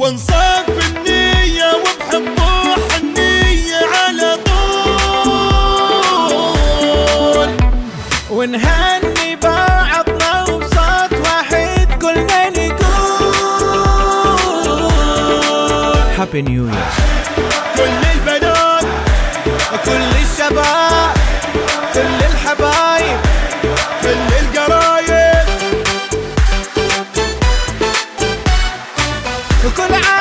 بنصف النية وبحب وحنية على طول، ونهني بعضنا وبصوت واحد كلنا نقول هابي نيو يير. كل البنات كل الشباب كل الحبايب كل القرايب وكل